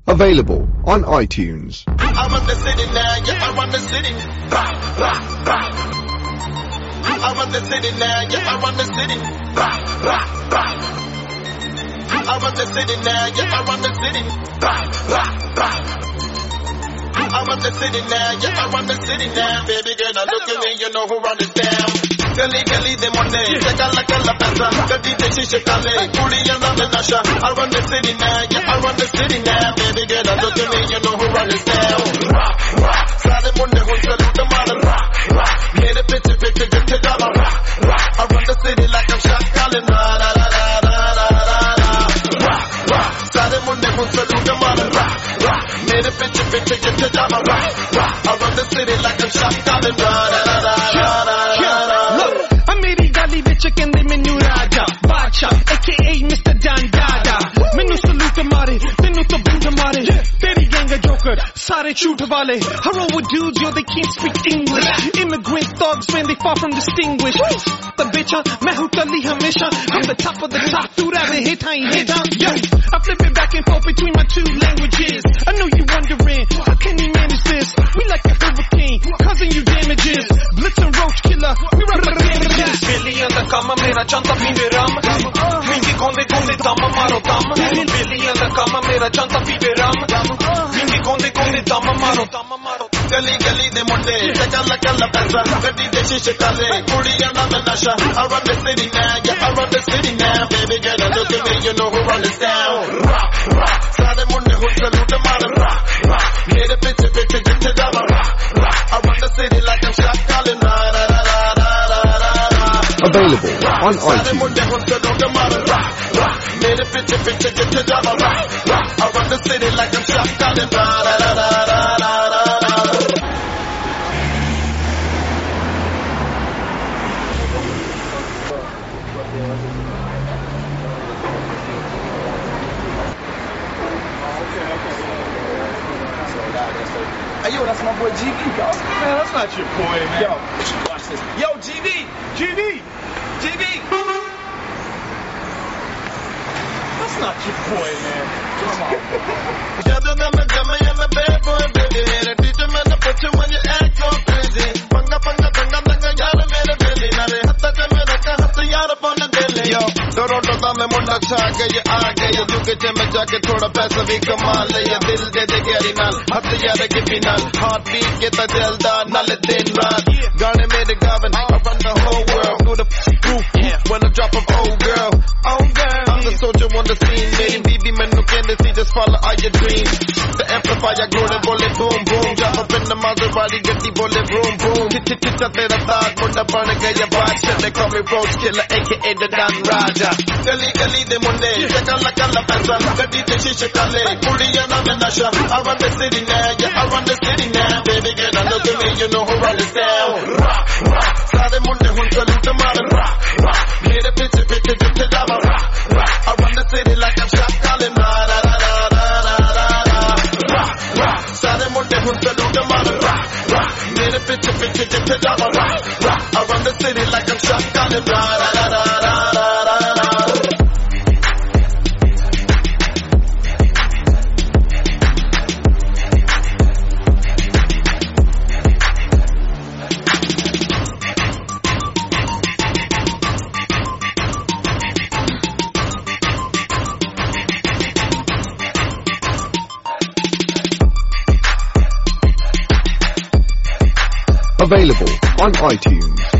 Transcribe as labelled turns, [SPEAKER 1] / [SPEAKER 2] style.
[SPEAKER 1] Available on iTunes.
[SPEAKER 2] I run the city now, yeah, I run the city. Bah, bah, bah. I run the city now, yeah, I run the city. Bah, bah, bah. I run the city now, yeah, I run the city. Bah, bah, bah. I run the city now, yeah, I run the city now. Baby girl, now look at me, you know who run this down. Gully, gully, de monte, check la pesa. Gadi de shisha kale, kudi yanda me nasha. I run the city now, yeah, I run the city now. Baby girl, now look at me, you know who run this down. Rock, rock, sare munde hun salute mara. Rock, rock, mere piche piche jitte jala. Rock, rock, I run the city like I'm Shaq Khalid. Ra ra ra ra ra ra ra. Rock, rock, sare munde hun salute mara. Rock, rock, mere piche piche jitte jala. Rock, rock, I run the city like I'm Shaq Khalid. Ra ra ra ra ra ra.
[SPEAKER 3] ਕਹਿੰਦੇ ਮੈਨੂੰ ਰਾਜਾ ਬਾਦਸ਼ਾਹ aka Mr. Dandada ਮੈਨੂੰ salute ਮਾਰੇ ਤੈਨੂੰ ਤਾਂ boot ਮਾਰੇ ਤੇਰੀ ਗੈਂਗ ਜੋਕਰ ਸਾਰੇ ਝੂਠ ਵਾਲੇ I roll with dudes yo they can't speak English immigrant thugs man they far from distinguished the bitch ਮੈਂ ਹੂੰ ਕੱਲੀ ਹਮੇਸ਼ਾ I'm the top of the top ਤੂੰ ਰਹਿ ਹੇਠਾਂ ਹੀ ਹੇਠਾਂ I flip it back and forth between my two languages I know you wondering how can you manage this we like a hurricane causing you damages blitz and roach killer we run the damages billion the ਕੰਮ ਮੇਰਾ ਚੰਤਾ ਪੀਂਦੇ ਰਮ ਮਿੰਗੀ ਕੋਂਦੇ ਕੋਂਦੇ ਦਮ ਮਾਰੋ ਦਮ billion ਦਾ ਕੰਮ ਮੇਰਾ ਚੰਤਾ ਪੀਂਦੇ ਰਮ ਮਿੰਗੀ ਕੋਂਦੇ ਕੋਂਦੇ ਦਮ ਮਾਰੋ
[SPEAKER 2] ਗਲੀ ਗਲੀ ਦੇ ਮੁੰਡੇ ਚੱਲ ਚੱਲ ਪੈਸਾ ਗੱਡੀ ਦੇ ਸ਼ੀਸ਼ੇ ਕਾਲੇ ਕੁੜੀਆਂ ਦਾ ਮੈਂ ਨਸ਼ਾ I run the city now yeah I run the city now baby girl look at me you know who run this down rock rock ਸਾਰੇ ਮੁੰਡੇ ਹੁਣ ਸਲੂਟ ਮਾਰ rock rock ਮੇਰੇ ਪਿੱਛੇ ਪਿੱਛੇ ਜਿੱਥੇ ਜਾਵਾਂ rock rock I run the city like I'm Shaq Khalid.
[SPEAKER 1] Available on iTunes.
[SPEAKER 2] Mere piche piche jitte java I run the city like I'm Shaq Khalid.
[SPEAKER 4] Hey, yo, that's my boy GB, yo.
[SPEAKER 5] Man, that's not your boy, man.
[SPEAKER 4] Yo, watch this. Yo, GB! GB! GB!
[SPEAKER 5] That's not your boy, man. Come on.
[SPEAKER 2] Gather them and come and I'm a bad boy, baby. And I teach them and I put you when you act so crazy. Panga, panga, panga, panga, yara, mere, belly. Nare, hatta, jamera, ka, hatta, yara, pona, belly. Yo, Toronto, me munda, cha, gaya, aa, gaya. Duke, jame, jaake, thoda paisa bhi kama liya. Dil de de gari naal, hatta, yara, ke pinal. Heartbeat, ke ta jalda, nal din raat. Gaane mere gavin, I run the whole world. Do the roof, when I drop a old girl. Oh, girl. I'm the soldier on the scene. Meri bibi, mainu kende si, just follow all your dreams. The amplifier glowing, bole, boom, boom. Jump up in the Maserati, gatti, bole, boom, boom. Chit, chit, chit, tera taag, munda, bana gaya, baadshah. They call me Roach Killer, aka the Dan Raja. Gally, gally, de munde, kalla, kalla, paisa. Gadi, de shisha kale, kudiyan na me nasha. I run the city now, yeah, I run the city now. Baby girl, look at me, you know who run this down. Rock, rock, sare munde hun salute mara. Rock, rock, mere piche piche jitte java. Rock, rock, I run the city like I'm Shaq Khalid. Ra ra ra ra ra ra ra. Rock, rock, sare munde hun salute mara. Rock, rock, mere piche piche jitte java. Rock, rock, I run the city like I'm Shaq Khalid. Ra ra ra ra ra ra ra.
[SPEAKER 1] Available on iTunes.